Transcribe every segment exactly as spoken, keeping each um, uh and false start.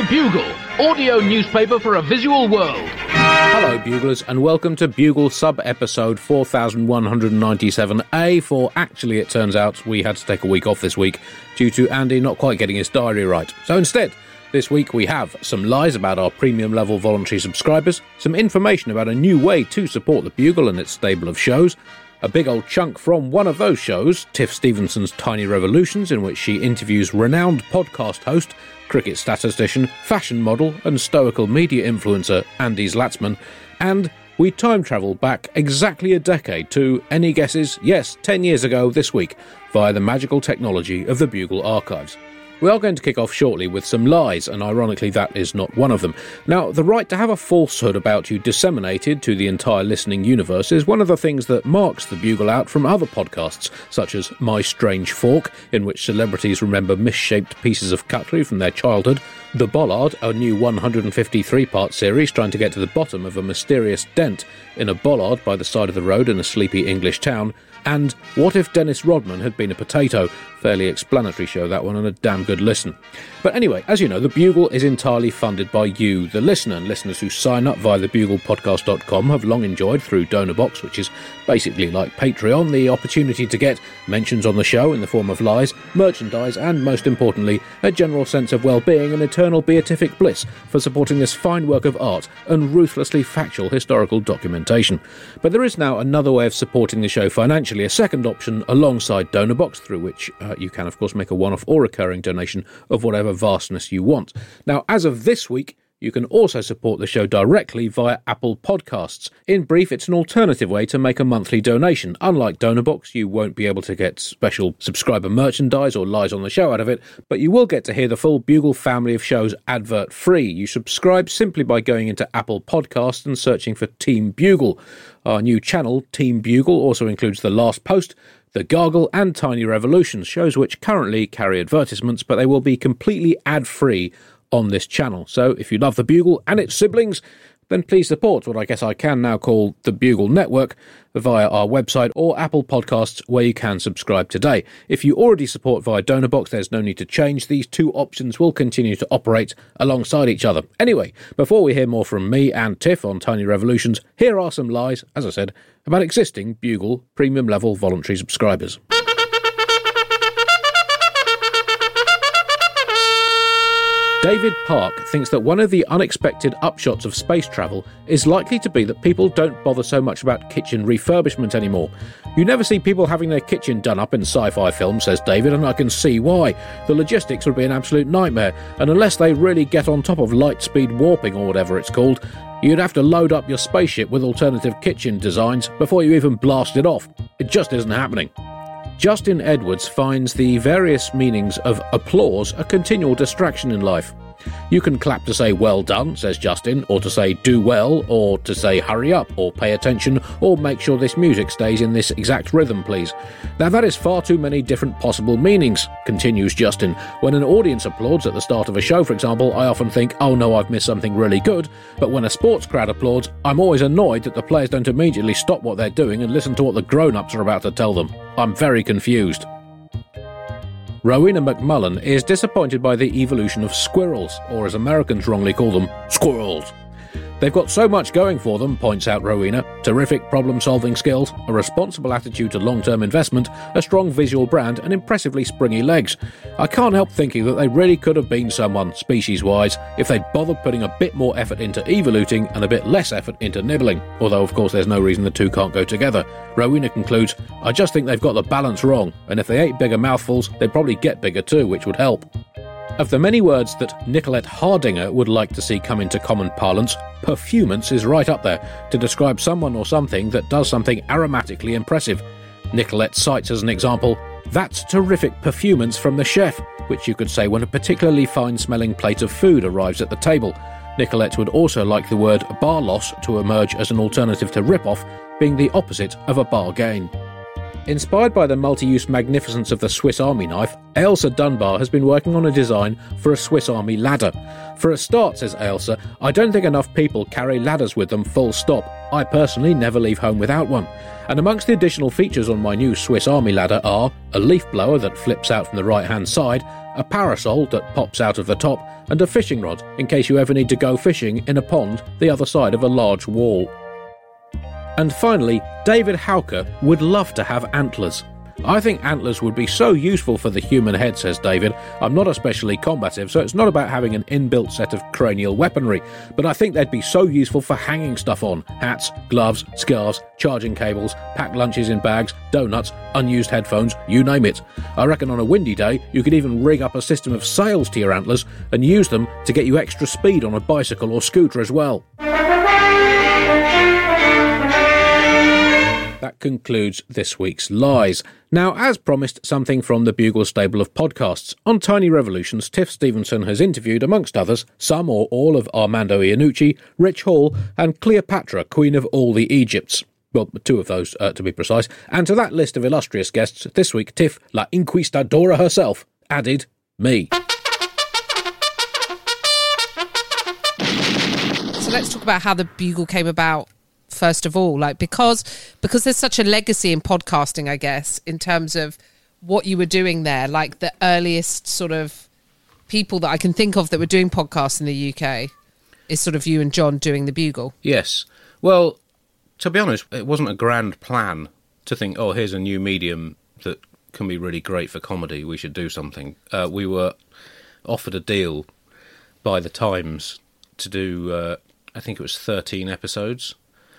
The Bugle, audio newspaper for a visual world. Hello, Buglers, and welcome to Bugle sub-episode four thousand one hundred ninety-seven A, for actually it turns out we had to take a week off this week due to Andy not quite getting his diary right. So instead, this week we have some lies about our premium level voluntary subscribers, some information about a new way to support the Bugle and its stable of shows, a big old chunk from one of those shows, Tiff Stevenson's Tiny Revolutions, in which she interviews renowned podcast host, cricket statistician, fashion model and stoical media influencer Andy Zlatsman, and we time travel back exactly a decade to, any guesses? Yes, ten years ago this week, via the magical technology of the Bugle archives. We are going to kick off shortly with some lies, and ironically that is not one of them. Now, the right to have a falsehood about you disseminated to the entire listening universe is one of the things that marks the Bugle out from other podcasts, such as My Strange Fork, in which celebrities remember misshaped pieces of cutlery from their childhood, The Bollard, a new one hundred fifty-three part series trying to get to the bottom of a mysterious dent in a bollard by the side of the road in a sleepy English town, and What If Dennis Rodman Had Been a Potato? Fairly explanatory show, that one, and a damn good listen. But anyway, as you know, the Bugle is entirely funded by you, the listener, and listeners who sign up via the bugle podcast dot com have long enjoyed, through DonorBox, which is basically like Patreon, the opportunity to get mentions on the show in the form of lies, merchandise, and most importantly, a general sense of well-being and eternal beatific bliss for supporting this fine work of art and ruthlessly factual historical documentation. But there is now another way of supporting the show financially, a second option alongside DonorBox, through which uh, you can, of course, make a one-off or recurring donation of whatever vastness you want. Now, as of this week, you can also support the show directly via Apple Podcasts. In brief, it's an alternative way to make a monthly donation. Unlike DonorBox, you won't be able to get special subscriber merchandise or lies on the show out of it, but you will get to hear the full Bugle family of shows advert-free. You subscribe simply by going into Apple Podcasts and searching for Team Bugle. Our new channel, Team Bugle, also includes The Last Post, The Gargle and Tiny Revolutions, shows which currently carry advertisements, but they will be completely ad-free on this channel. So if you love the Bugle and its siblings, then please support what I guess I can now call the Bugle Network via our website or Apple Podcasts, where you can subscribe today. If you already support via DonorBox, there's no need to change. These two options will continue to operate alongside each other. Anyway, before we hear more from me and Tiff on Tiny Revolutions, here are some lies, as I said, about existing Bugle premium level voluntary subscribers. David Park thinks that one of the unexpected upshots of space travel is likely to be that people don't bother so much about kitchen refurbishment anymore. You never see people having their kitchen done up in sci-fi films, says David, and I can see why. The logistics would be an absolute nightmare, and unless they really get on top of light speed warping or whatever it's called, you'd have to load up your spaceship with alternative kitchen designs before you even blast it off. It just isn't happening. Justin Edwards finds the various meanings of applause a continual distraction in life. You can clap to say well done, says Justin, or to say do well, or to say hurry up, or pay attention, or make sure this music stays in this exact rhythm, please. Now that is far too many different possible meanings, continues Justin. When an audience applauds at the start of a show, for example, I often think, oh no, I've missed something really good, but when a sports crowd applauds, I'm always annoyed that the players don't immediately stop what they're doing and listen to what the grown-ups are about to tell them. I'm very confused. Rowena McMullen is disappointed by the evolution of squirrels, or as Americans wrongly call them, squirrels. They've got so much going for them, points out Rowena. Terrific problem-solving skills, a responsible attitude to long-term investment, a strong visual brand, and impressively springy legs. I can't help thinking that they really could have been someone, species-wise, if they'd bothered putting a bit more effort into evoluting and a bit less effort into nibbling. Although, of course, there's no reason the two can't go together. Rowena concludes, I just think they've got the balance wrong, and if they ate bigger mouthfuls, they'd probably get bigger too, which would help. Of the many words that Nicolette Hardinger would like to see come into common parlance, perfumance is right up there, to describe someone or something that does something aromatically impressive. Nicolette cites as an example, that's terrific perfumance from the chef, which you could say when a particularly fine-smelling plate of food arrives at the table. Nicolette would also like the word bar loss to emerge as an alternative to rip-off, being the opposite of a bargain. Inspired by the multi-use magnificence of the Swiss Army knife, Ailsa Dunbar has been working on a design for a Swiss Army ladder. For a start, says Ailsa, I don't think enough people carry ladders with them full stop. I personally never leave home without one. And amongst the additional features on my new Swiss Army ladder are a leaf blower that flips out from the right-hand side, a parasol that pops out of the top, and a fishing rod in case you ever need to go fishing in a pond the other side of a large wall. And finally, David Hauker would love to have antlers. I think antlers would be so useful for the human head, says David. I'm not especially combative, so it's not about having an inbuilt set of cranial weaponry, but I think they'd be so useful for hanging stuff on. Hats, gloves, scarves, charging cables, packed lunches in bags, donuts, unused headphones, you name it. I reckon on a windy day, you could even rig up a system of sails to your antlers and use them to get you extra speed on a bicycle or scooter as well. That concludes this week's Lies. Now, as promised, something from the Bugle stable of podcasts. On Tiny Revolutions, Tiff Stevenson has interviewed, amongst others, some or all of Armando Iannucci, Rich Hall, and Cleopatra, Queen of all the Egypts. Well, two of those, uh, to be precise. And to that list of illustrious guests, this week, Tiff, La Inquistadora herself, added me. So let's talk about how the Bugle came about. First of all, like because because there's such a legacy in podcasting, I guess, in terms of what you were doing there, like the earliest sort of people that I can think of that were doing podcasts in the U K is sort of you and John doing the Bugle. Yes. Well, to be honest, it wasn't a grand plan to think, oh, here's a new medium that can be really great for comedy, we should do something. Uh, we were offered a deal by the Times to do, uh, I think it was thirteen episodes.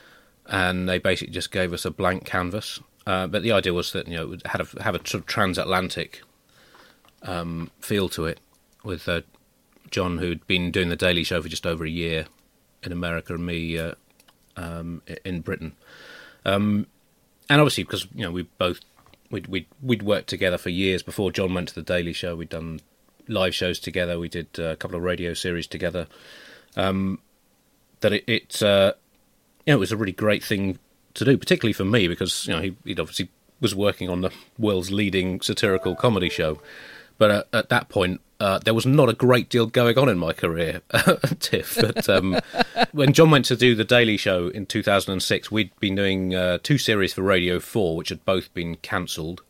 And they basically just gave us a blank canvas. Uh, but the idea was that, you know, it would have, have a sort of transatlantic um, feel to it, with uh, John, who'd been doing The Daily Show for just over a year in America, and me uh, um, in Britain. Um, and obviously, because, you know, we both, we'd, we'd, we'd worked together for years before John went to The Daily Show. We'd done live shows together. We did uh, a couple of radio series together. Um, that it... it uh, You know, it was a really great thing to do, particularly for me, because, you know, he he'd obviously was working on the world's leading satirical comedy show. But uh, at that point, uh, there was not a great deal going on in my career, Tiff. But um, when John went to do The Daily Show in two thousand six, we'd been doing uh, two series for Radio four, which had both been cancelled.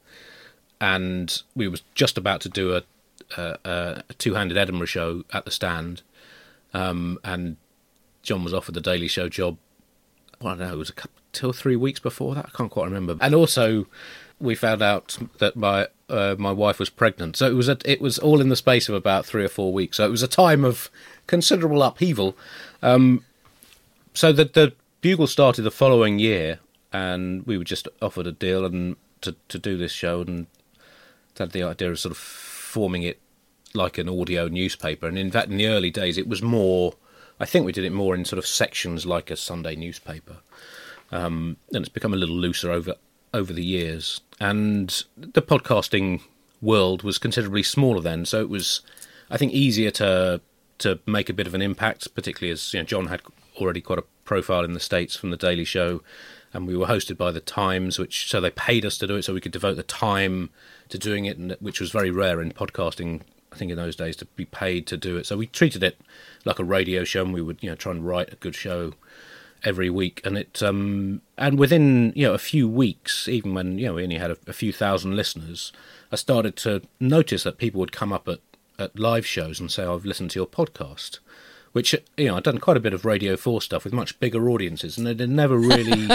And we was just about to do a, a, a two-handed Edinburgh show at the Stand. Um, and John was offered The Daily Show job. I don't know, it was a couple, two or three weeks before that. I can't quite remember. And also, we found out that my uh, my wife was pregnant. So it was a, it was all in the space of about three or four weeks. So it was a time of considerable upheaval. Um, so the, the Bugle started the following year, and we were just offered a deal and to, to do this show, and had the idea of sort of forming it like an audio newspaper. And in fact, in the early days, it was more... I think we did it more in sort of sections like a Sunday newspaper. Um, and it's become a little looser over over the years. And the podcasting world was considerably smaller then, so it was, I think, easier to to make a bit of an impact, particularly as, you know, John had already quite a profile in the States from The Daily Show, and we were hosted by the Times, which so they paid us to do it, so we could devote the time to doing it, and which was very rare in podcasting, I think, in those days, to be paid to do it. So we treated it like a radio show, and we would, you know, try and write a good show every week. And it, um, and within, you know, a few weeks, even when, you know, we only had a, a few thousand listeners, I started to notice that people would come up at, at live shows and say, oh, I've listened to your podcast, which, you know, I'd done quite a bit of Radio four stuff with much bigger audiences, and it had never really...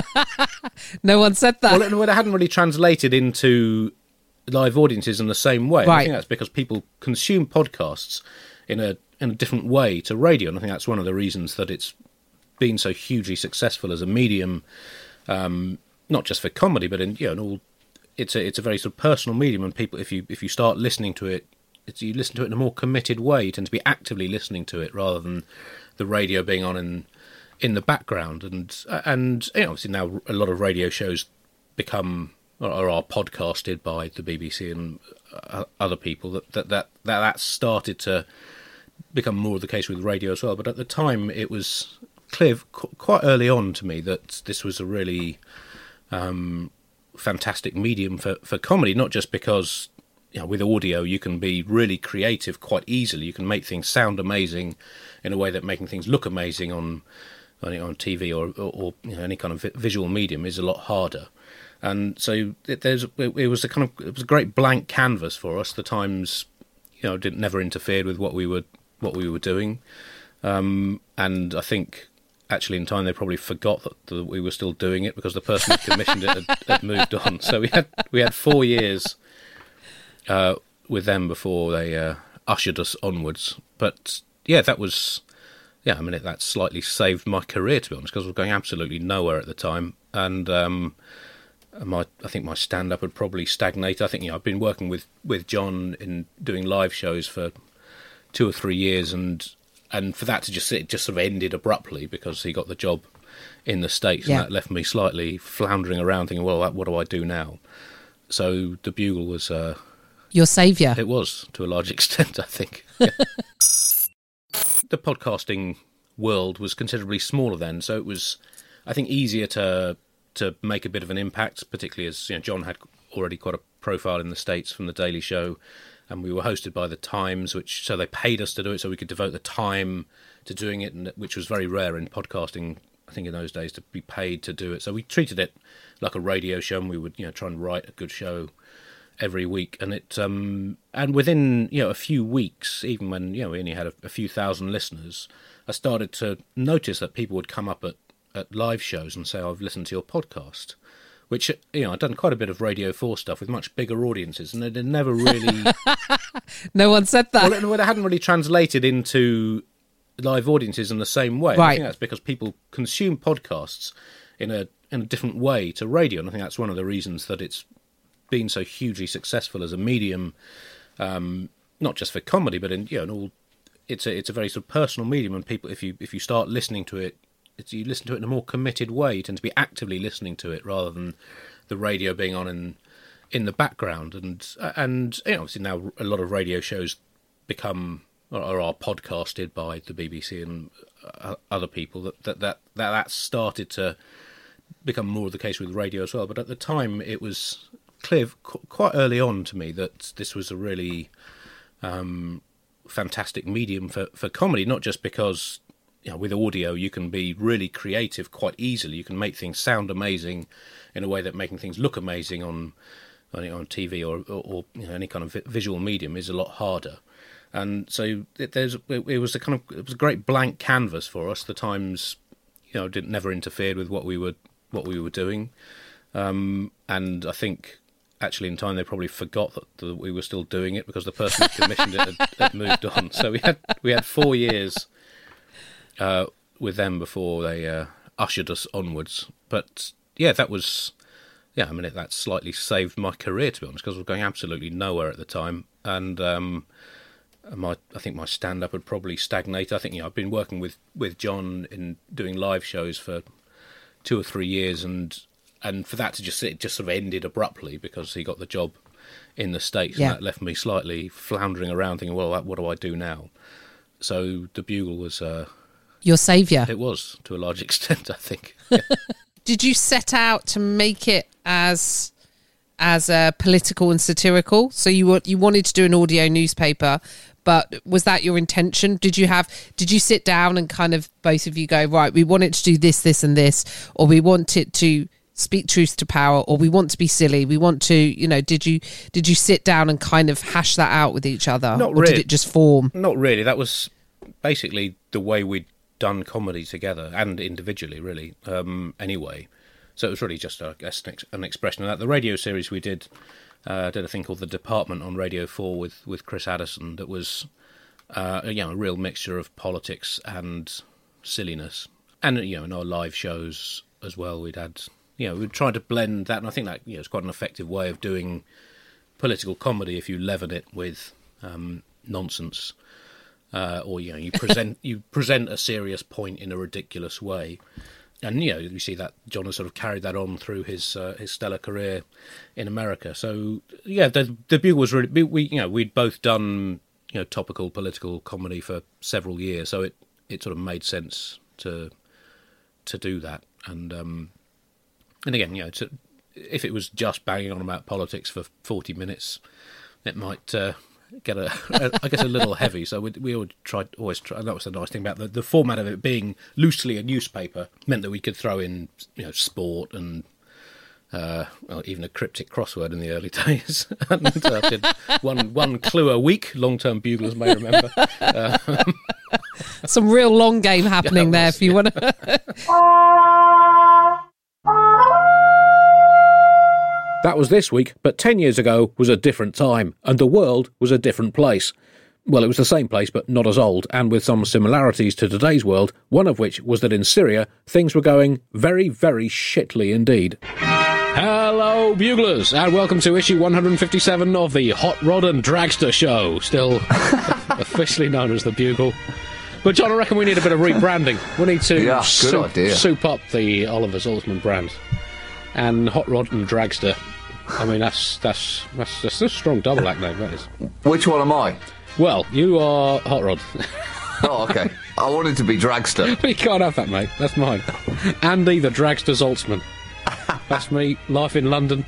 No one said that. Well, it, it hadn't really translated into live audiences in the same way. Right. I think that's because people consume podcasts in a in a different way to radio, and I think that's one of the reasons that it's been so hugely successful as a medium, um, not just for comedy, but in, you know, in all. It's a it's a very sort of personal medium, and people, if you if you start listening to it, it's, you listen to it in a more committed way. You tend to be actively listening to it rather than the radio being on in in the background. And and you know, obviously now a lot of radio shows become or are podcasted by the B B C and other people. That that that that, that started to become more of the case with radio as well. But at the time, it was clear quite early on to me that this was a really um, fantastic medium for, for comedy, not just because, you know, with audio you can be really creative quite easily. You can make things sound amazing in a way that making things look amazing on on, on T V or, or, or you know, any kind of visual medium is a lot harder. And so it, there's it, it was a kind of it was a great blank canvas for us. The Times, you know, didn't never interfered with what we were what we were doing, um, and I think actually in time they probably forgot that, that we were still doing it because the person who commissioned it had, had moved on. So we had we had four years uh, with them before they uh, ushered us onwards. But yeah, that was yeah. I mean, it, that slightly saved my career, to be honest, because I was going absolutely nowhere at the time, and. Um, My, I think my stand-up had probably stagnated. I think, you know, I've been working with, with John in doing live shows for two or three years, and and for that to just it just sort of ended abruptly because he got the job in the States, yeah. And that left me slightly floundering around, thinking, well, what do I do now? So the Bugle was uh, your saviour. It was, to a large extent, I think. Yeah. The podcasting world was considerably smaller then, so it was, I think, easier to. to make a bit of an impact, particularly as, you know, John had already quite a profile in the States from The Daily Show, and we were hosted by The Times, which so they paid us to do it so we could devote the time to doing it, and which was very rare in podcasting, I think, in those days, to be paid to do it. So we treated it like a radio show, and we would, you know, try and write a good show every week. And it um, and within, you know, a few weeks, even when, you know, we only had a, a few thousand listeners, I started to notice that people would come up at at live shows and say, I've listened to your podcast, which, you know, I'd done quite a bit of Radio four stuff with much bigger audiences, and it had never really... No one said that. Well, it hadn't really translated into live audiences in the same way. Right. I think that's because people consume podcasts in a in a different way to radio, and I think that's one of the reasons that it's been so hugely successful as a medium, um, not just for comedy, but in, you know, in all, it's a it's a very sort of personal medium, and people, if you if you start listening to it, It's, you listen to it in a more committed way. You tend to be actively listening to it rather than the radio being on in in the background. And and you know, obviously now a lot of radio shows become or, or are podcasted by the B B C and uh, other people. That that that that that's started to become more of the case with radio as well. But at the time, it was clear qu- quite early on to me that this was a really um, fantastic medium for for comedy, not just because, you know, with audio you can be really creative quite easily. You can make things sound amazing in a way that making things look amazing on on, on T V or, or, or you know, any kind of visual medium is a lot harder. And so it, there's it, it was a kind of it was a great blank canvas for us. The Times, you know, didn't never interfered with what we were what we were doing, um, and I think actually in time they probably forgot that, that we were still doing it because the person who commissioned it had, had moved on. So we had we had four years. Uh, with them before they uh, ushered us onwards. But yeah, that was, yeah, I mean, it, that slightly saved my career, to be honest, because I was going absolutely nowhere at the time. And um, my, I think my stand-up had probably stagnated. I think, you know, I've been working with, with John in doing live shows for two or three years, and and for that to just, it just sort of ended abruptly because he got the job in the States, yeah. And that left me slightly floundering around thinking, well, what do I do now? So the Bugle was... Uh, Your saviour. It was, to a large extent, I think. Yeah. Did you set out to make it as as uh, political and satirical? So you were, you wanted to do an audio newspaper, but was that your intention? Did you have? Did you sit down and kind of both of you go, right, we want it to do this, this, and this, or we want it to speak truth to power, or we want to be silly, we want to, you know? Did you did you sit down and kind of hash that out with each other, Not or really. did it just form? Not really. That was basically the way we'd done comedy together and individually, really, um, anyway. So it was really just, I guess, an, ex- an expression of that. The radio series we did, uh, did a thing called The Department on Radio four with, with Chris Addison that was, uh, you know, a real mixture of politics and silliness. And, you know, in our live shows as well, we'd had, you know, we'd tried to blend that, and I think that, you know, it's quite an effective way of doing political comedy if you leaven it with um, nonsense. Uh, or, you know, you present you present a serious point in a ridiculous way, and, you know, you see that John has sort of carried that on through his uh, his stellar career in America. So yeah, the the Bugle was really, we you know we'd both done, you know, topical political comedy for several years, so it, it sort of made sense to to do that. And um, and again, you know, to, if it was just banging on about politics for forty minutes, it might uh, get, a, a, I guess, a little heavy. So we, we always tried, always try, that was the nice thing about the, the format of it being loosely a newspaper, meant that we could throw in, you know, sport and uh, well, even a cryptic crossword in the early days. and uh, did one, one clue a week, long-term buglers may remember. Uh, Some real long game happening yeah, there was, if you yeah. want to... That was this week, but ten years ago was a different time, and the world was a different place. Well, it was the same place, but not as old, and with some similarities to today's world, one of which was that in Syria, things were going very, very shitly indeed. Hello, buglers, and welcome to issue one hundred fifty-seven of the Hot Rod and Dragster Show, still officially known as The Bugle. But, John, I reckon we need a bit of rebranding. We need to yeah, soup, idea. soup up the Oliver Zaltzman brand. And Hot Rod and Dragster. I mean, that's that's that's, that's a strong double act name, that is. Which one am I? Well, you are Hot Rod. Oh, okay. I wanted to be Dragster. You can't have that, mate. That's mine. Andy, the Dragster Zaltzman. That's me. Life in London.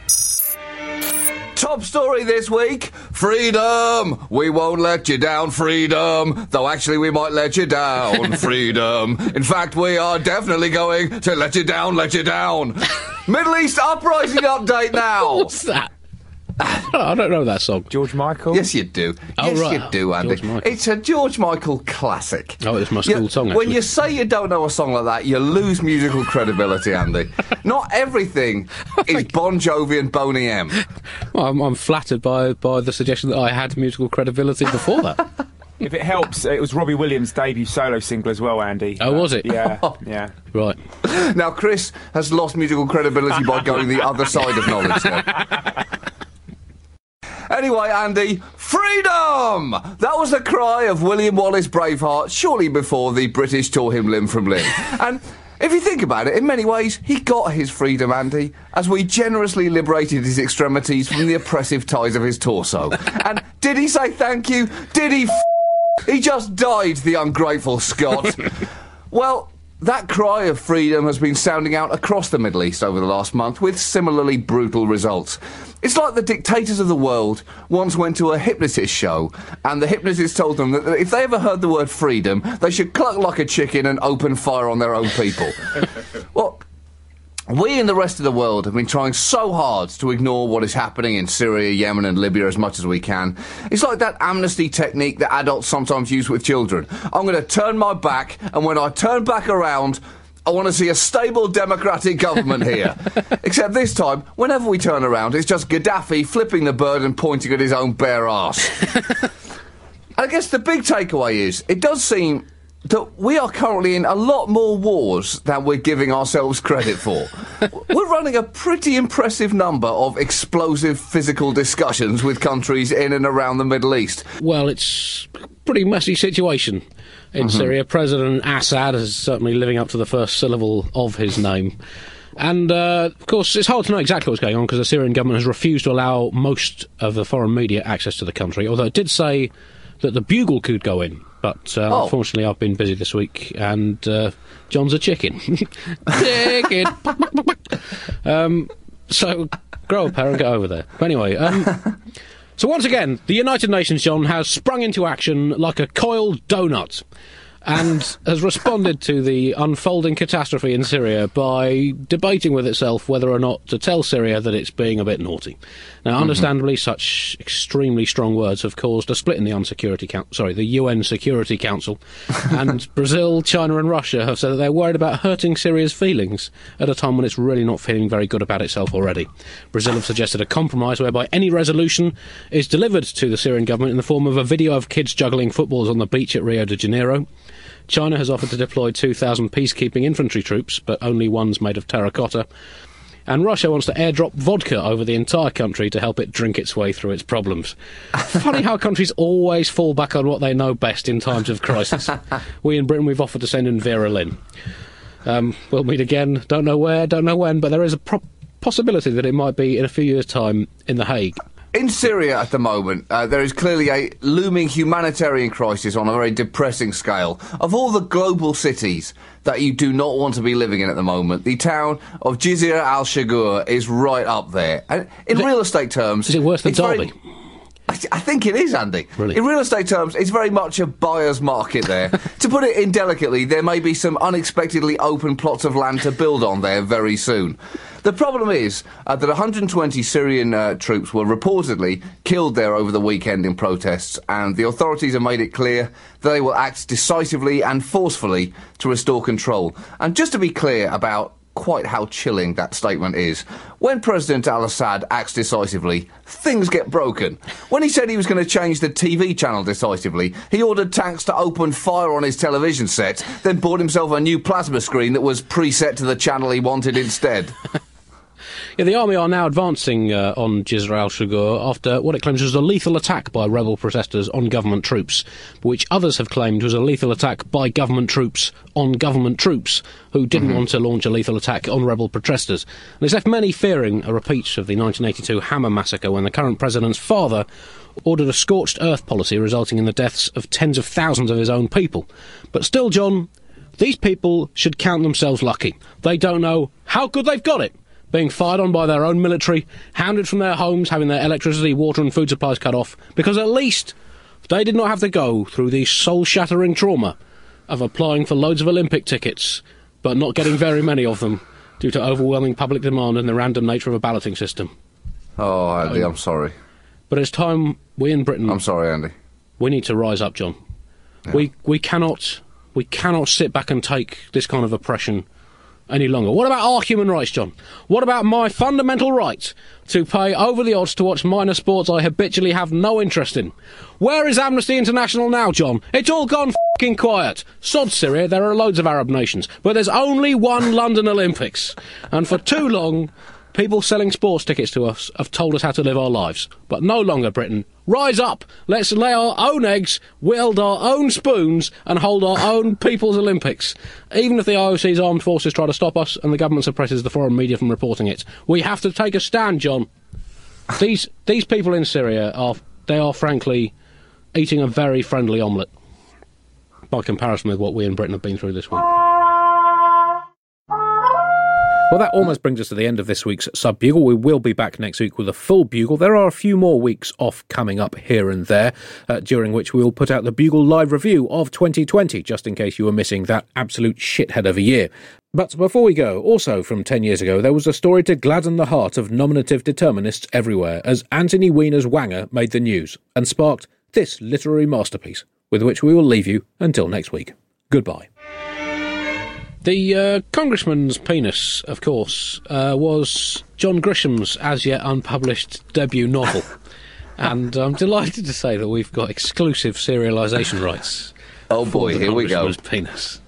Top story this week, freedom! We won't let you down, freedom! Though actually we might let you down, freedom! In fact, we are definitely going to let you down, let you down! Middle East uprising update now! What's that? I don't know that song. George Michael? Yes, you do. Oh, yes, right. you do, Andy. George Michael. It's a George Michael classic. Oh, it's my school You- song, When actually. you say you don't know a song like that, you lose musical credibility, Andy. Not everything is Bon Jovi and Boney M. Well, I'm, I'm flattered by, by the suggestion that I had musical credibility before that. If it helps, it was Robbie Williams' debut solo single as well, Andy. Oh, was it? Yeah, yeah. Right. Now, Chris has lost musical credibility by going the other side of knowledge now. Anyway, Andy, freedom! That was the cry of William Wallace Braveheart shortly before the British tore him limb from limb. And if you think about it, in many ways, he got his freedom, Andy, as we generously liberated his extremities from the oppressive ties of his torso. And did he say thank you? Did he f***? He just died, the ungrateful Scot. Well, that cry of freedom has been sounding out across the Middle East over the last month with similarly brutal results. It's like the dictators of the world once went to a hypnotist show, and the hypnotist told them that if they ever heard the word freedom, they should cluck like a chicken and open fire on their own people. Well, we in the rest of the world have been trying so hard to ignore what is happening in Syria, Yemen and Libya as much as we can. It's like that amnesty technique that adults sometimes use with children. I'm going to turn my back, and when I turn back around, I want to see a stable democratic government here. Except this time, whenever we turn around, it's just Gaddafi flipping the bird and pointing at his own bare arse. I guess the big takeaway is, it does seem that we are currently in a lot more wars than we're giving ourselves credit for. We're running a pretty impressive number of explosive physical discussions with countries in and around the Middle East. Well, it's a pretty messy situation in Mm-hmm. Syria. President Assad is certainly living up to the first syllable of his name. And, uh, of course, it's hard to know exactly what's going on because the Syrian government has refused to allow most of the foreign media access to the country, although it did say that the Bugle could go in. But, uh, Oh. unfortunately, I've been busy this week, and uh, John's a chicken. Chicken! um, so, grow a pair and get over there. But anyway, um... So once again, the United Nations, John, has sprung into action like a coiled donut and has responded to the unfolding catastrophe in Syria by debating with itself whether or not to tell Syria that it's being a bit naughty. Now, Mm-hmm. understandably, such extremely strong words have caused a split in the Unsecurity Coun- sorry, the U N Security Council, and Brazil, China and Russia have said that they're worried about hurting Syria's feelings at a time when it's really not feeling very good about itself already. Brazil have suggested a compromise whereby any resolution is delivered to the Syrian government in the form of a video of kids juggling footballs on the beach at Rio de Janeiro. China has offered to deploy two thousand peacekeeping infantry troops, but only ones made of terracotta. And Russia wants to airdrop vodka over the entire country to help it drink its way through its problems. Funny how countries always fall back on what they know best in times of crisis. We in Britain, we've offered to send in Vera Lynn. Um, we'll meet again, don't know where, don't know when, but there is a pro- possibility that it might be in a few years' time in The Hague. In Syria at the moment, uh, there is clearly a looming humanitarian crisis on a very depressing scale. Of all the global cities that you do not want to be living in at the moment, the town of Jizr al-Shagur is right up there. And in is real it, estate terms... Is it worse than Derby? Very, I, I think it is, Andy. Really? In real estate terms, it's very much a buyer's market there. To put it indelicately, there may be some unexpectedly open plots of land to build on there very soon. The problem is uh, that one hundred twenty Syrian uh, troops were reportedly killed there over the weekend in protests, and the authorities have made it clear that they will act decisively and forcefully to restore control. And just to be clear about quite how chilling that statement is, when President al-Assad acts decisively, things get broken. When he said he was going to change the T V channel decisively, he ordered tanks to open fire on his television set, then bought himself a new plasma screen that was preset to the channel he wanted instead. Yeah, the army are now advancing uh, on Jizr al-Shagur after what it claims was a lethal attack by rebel protesters on government troops, which others have claimed was a lethal attack by government troops on government troops who didn't mm-hmm. want to launch a lethal attack on rebel protesters. And it's left many fearing a repeat of the nineteen eighty-two Hammer massacre, when the current president's father ordered a scorched earth policy resulting in the deaths of tens of thousands of his own people. But still, John, these people should count themselves lucky. They don't know how good they've got it, being fired on by their own military, hounded from their homes, having their electricity, water and food supplies cut off, because at least they did not have to go through the soul-shattering trauma of applying for loads of Olympic tickets, but not getting very many of them due to overwhelming public demand and the random nature of a balloting system. Oh, Andy, I'm sorry. But it's time we in Britain... I'm sorry, Andy. We need to rise up, John. Yeah. We we cannot we cannot sit back and take this kind of oppression any longer. What about our human rights, John? What about my fundamental right to pay over the odds to watch minor sports I habitually have no interest in? Where is Amnesty International now, John? It's all gone f***ing quiet. Sod Syria, there are loads of Arab nations, but there's only one London Olympics. And for too long, people selling sports tickets to us have told us how to live our lives. But no longer, Britain. Rise up! Let's lay our own eggs, wield our own spoons, and hold our own People's Olympics. Even if the I O C's armed forces try to stop us and the government suppresses the foreign media from reporting it, we have to take a stand, John. These these people in Syria are, they are frankly eating a very friendly omelette by comparison with what we in Britain have been through this week. Well, that almost brings us to the end of this week's Sub-Bugle. We will be back next week with a full Bugle. There are a few more weeks off coming up here and there, uh, during which we will put out the Bugle Live Review of twenty twenty, just in case you were missing that absolute shithead of a year. But before we go, also from ten years ago, there was a story to gladden the heart of nominative determinists everywhere, as Anthony Weiner's Wanger made the news and sparked this literary masterpiece, with which we will leave you until next week. Goodbye. The uh, Congressman's penis, of course, uh, was John Grisham's as-yet unpublished debut novel. And I'm delighted to say that we've got exclusive serialisation rights. Oh boy, here we go. Congressman's penis.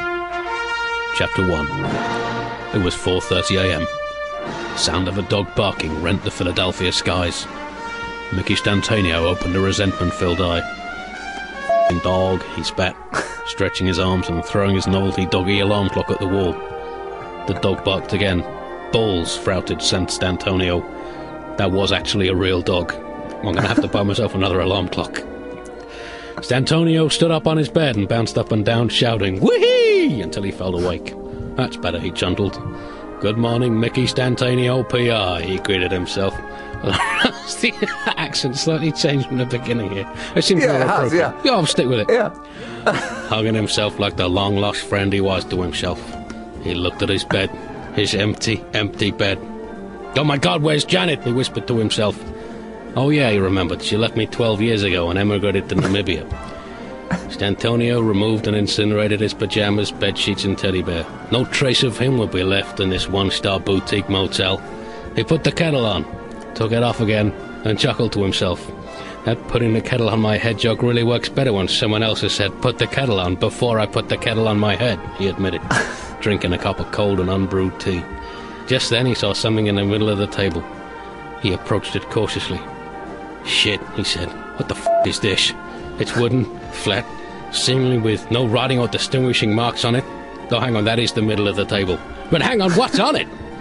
Chapter one. It was four thirty a m. Sound of a dog barking rent the Philadelphia skies. Mickey Stantanio opened a resentment-filled eye. F***ing dog, he spat, stretching his arms and throwing his novelty doggy alarm clock at the wall. The dog barked again. Balls, frouted Stantanio. That was actually a real dog. I'm going to have to buy myself another alarm clock. Stantonio stood up on his bed and bounced up and down, shouting, "Whee!" until he fell awake. That's better, he chuntled. "Good morning, Mickey Stantanio, P R, he greeted himself. The accent slightly changed from the beginning here. It seems yeah, more it has, appropriate. yeah. Yeah, I'll stick with it. Yeah. Hugging himself like the long-lost friend he was to himself. He looked at his bed, his empty, empty bed. "Oh my God, where's Janet?" he whispered to himself. Oh yeah, he remembered. She left me twelve years ago and emigrated to Namibia. Stantonio removed and incinerated his pyjamas, bedsheets and teddy bear. No trace of him would be left in this one-star boutique motel. He put the kettle on, took it off again, and chuckled to himself. That putting the kettle on my head joke really works better when someone else has said, "Put the kettle on," before I put the kettle on my head, he admitted, drinking a cup of cold and unbrewed tea. Just then he saw something in the middle of the table. He approached it cautiously. "Shit," he said. "What the f*** is this? It's wooden, flat, seemingly with no writing or distinguishing marks on it. Oh, hang on, that is the middle of the table. But hang on, what's on it?"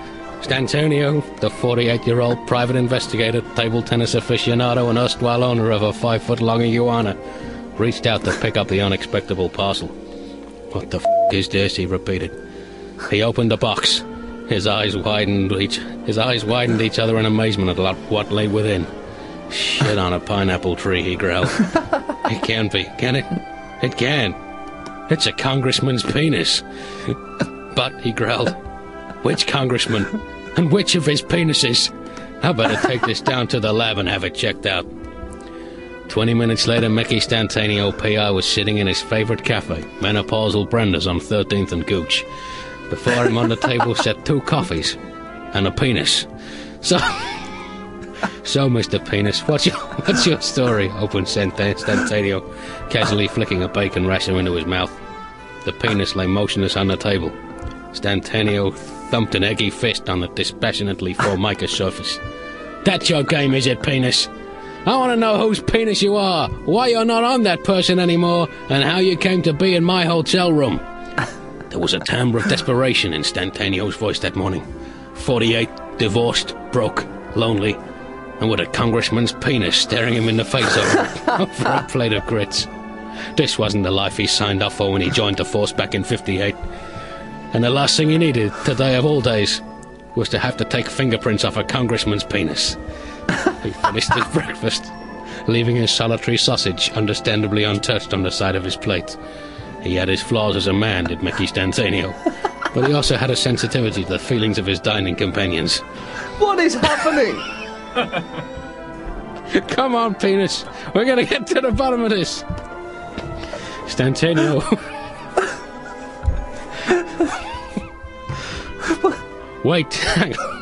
Stantonio, the forty-eight-year-old private investigator, table tennis aficionado, and erstwhile owner of a five-foot-long iguana, reached out to pick up the unexpected parcel. "What the f*** is this?" he repeated. He opened the box. His eyes widened each his eyes widened each other in amazement at lo- what lay within. "Shit on a pineapple tree," he growled. "It can't be, can it? It can. It's a congressman's penis." "But," he growled, "which congressman? And which of his penises? I better take this down to the lab and have it checked out." Twenty minutes later, Mickey Stantonio, P I, was sitting in his favourite cafe, Menopausal Brenda's on thirteenth and Gooch. Before him on the table sat two coffees and a penis. So, so Mister Penis, what's your, what's your story? Opened Stantonio, casually flicking a bacon rasher into his mouth. The penis lay motionless on the table. Stantonio thumped an eggy fist on the dispassionately formica surface. "That's your game, is it, penis? I want to know whose penis you are, why you're not on that person anymore, and how you came to be in my hotel room." There was a timbre of desperation in Stantonio's voice that morning. Forty-eight, divorced, broke, lonely, and with a congressman's penis staring him in the face over, over a plate of grits. This wasn't the life he signed up for when he joined the force back in fifty-eight. And the last thing he needed, today of all days, was to have to take fingerprints off a congressman's penis. He finished his breakfast, leaving his solitary sausage understandably untouched on the side of his plate. He had his flaws as a man, did Mickey Stantonio, but he also had a sensitivity to the feelings of his dining companions. What is happening? Come on, penis. We're going to get to the bottom of this. Stantonio... Wait, hang on.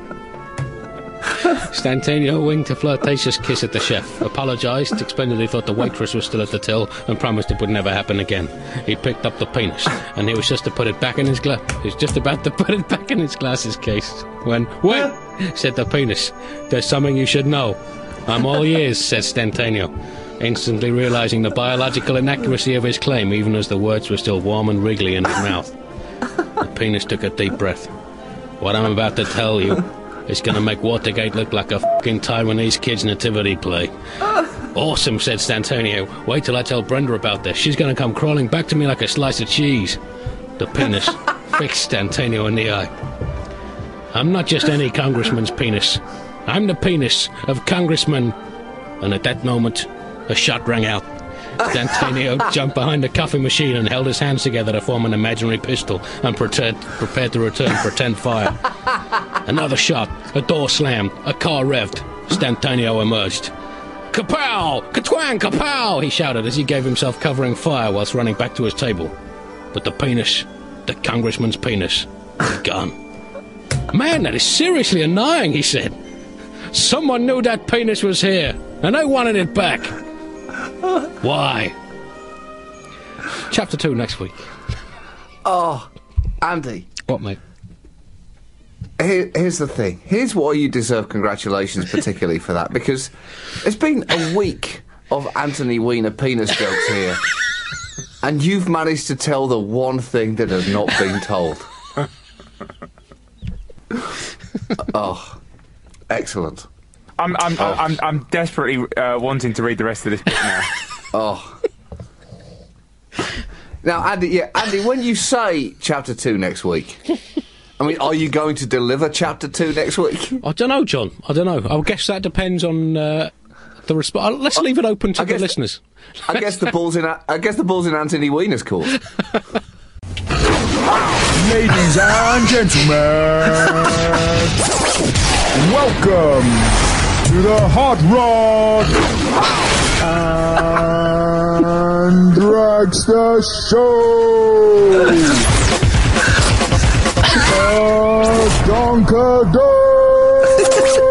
Stantonio winked a flirtatious kiss at the chef, apologised, explained that he thought the waitress was still at the till, and promised it would never happen again. He picked up the penis, and he was just to put it back in his glass. He was just about to put it back in his glasses case when, "Wait," said the penis. "There's something you should know." "I'm all ears," said Stantonio, instantly realising the biological inaccuracy of his claim, even as the words were still warm and wriggly in his mouth. The penis took a deep breath. "What I'm about to tell you is going to make Watergate look like a fucking Taiwanese kid's nativity play." "Awesome," said Stantonio. "Wait till I tell Brenda about this. She's going to come crawling back to me like a slice of cheese." The penis fixed Stantonio in the eye. "I'm not just any congressman's penis. I'm the penis of Congressman." And at that moment, a shot rang out. Stantonio jumped behind the coffee machine and held his hands together to form an imaginary pistol and prepared, prepared to return pretend fire. Another shot, a door slammed, a car revved. Stantonio emerged. "Kapow! Katwang! Kapow!" he shouted as he gave himself covering fire whilst running back to his table. But the penis, the congressman's penis, was gone. "Man, that is seriously annoying," he said. "Someone knew that penis was here, and I wanted it back. Why?" Chapter two next week. Oh, Andy. What, mate? Here, here's the thing. Here's why you deserve congratulations, particularly for that, because it's been a week of Anthony Weiner penis jokes here, and you've managed to tell the one thing that has not been told. Oh, excellent. I'm I'm Oh. I'm I'm desperately uh, wanting to read the rest of this book now. Oh. Now, Andy, yeah, Andy, when you say chapter two next week, I mean, are you going to deliver chapter two next week? I don't know, John. I don't know. I guess that depends on uh, the response. Let's leave it open to I the guess- listeners. I guess the ball's in. I guess the ball's in Anthony Weiner's court. Ladies and gentlemen, welcome to the Hot Rod and Dragster Show. Uh, Donkadoo.